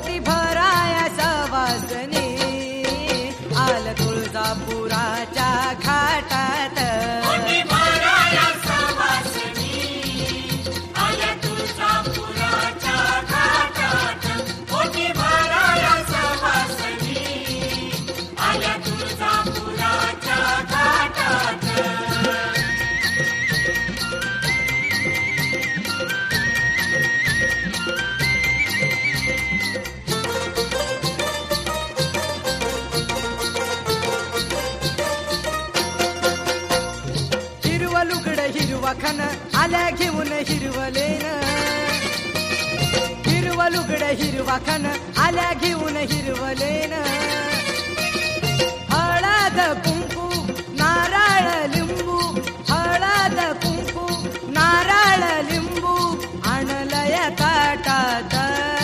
पोटी भराया सवासनी आल तुळजापुराच्या घाटात. पोटी भराया सवासनी आल्या तुळजापुराच्या घाटात. पोटी भराया सवासनी आल्या तुळजापुराच्या घाटात. हिरवं लुगडं हिरवा खण आल्या घेऊन हिरवलेन. हिरवं लुगडं हिरवा खण आल्या घेऊन हिरवलेन. हळद कुंकू नारळ लिंबू हळद कुंकू नारळ लिंबू आणलय ताटात.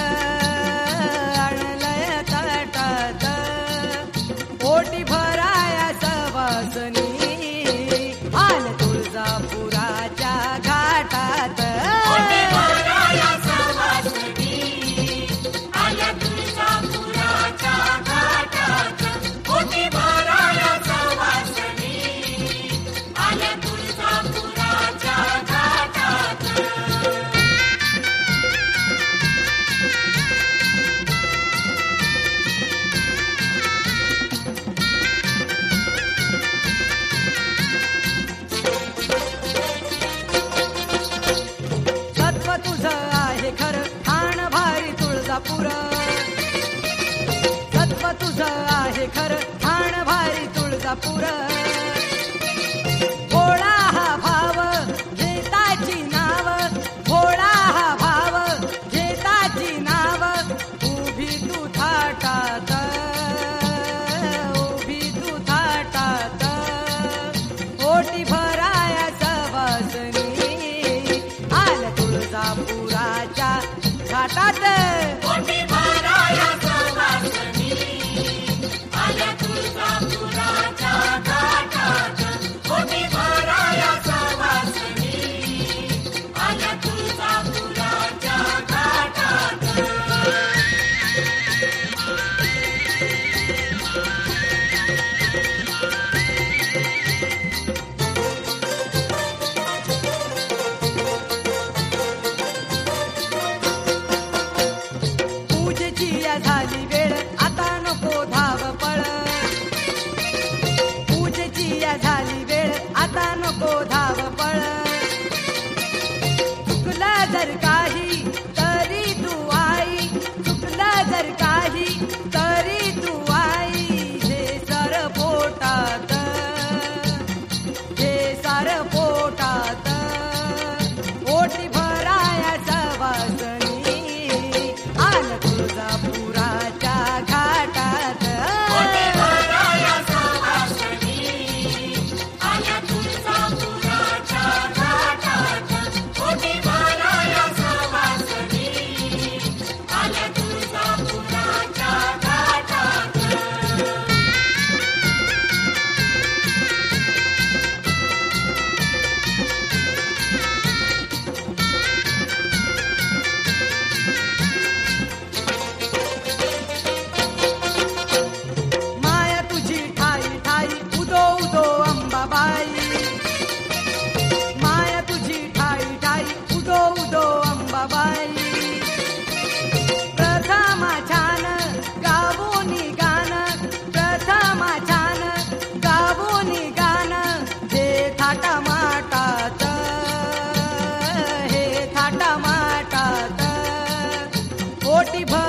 आणलय ताटात पोटी भराया सवासनी आल तुळजापुराच्या घाटात. पोटी भराया सवासनी आल्या तुळजापुराच्या घाटात. पोटी भराया सवासनी आल्या तुळजापुराच्या घाटात. सत्व तुझं आहे खरं ठाण भारी तुळजापूर. सत्व तुझं आहे खरं ठाण भारी तुळजापूर. भोळा हा भाव घेताची नाव भोळा हा भाव घेताची नाव उभी तू थाटात. उभी तू थाटात पोटी भराया सवासनी आल तुळजापुराच्या घाटात. पोटी भराया सवासनी आल्या तुळजापुराच्या घाटात. पोटी भराया सवासनी आल्या तुळजापुराच्या घाटात. पूजेची या झाली वेळ आता नको धावपळ. पूजेची या झाली वेळ आता नको धावपळ. चुकलं जर काही तरी तू आई चुकलं जर काही तरी तू आई. हे सर पोटात हे सार पोटात पोटी भराया सवासनी आल तुळजापुराच्या घाटात. पोटी भराया सवासनी आल्या तुळजापुराच्या घाटात. पोटी भराया सवासनी आल्या तुळजापुराच्या घाटात. माया तुझी ठाई ठाई उदो उदो अंबाबाई. माया तुझी ठाई ठाई उदो उदो अंबाबाई. प्रथमा छान गावोनी गान प्रथमा छान गावोनी गान. हे थाटा माटात हे थाटा माटात पोटी भर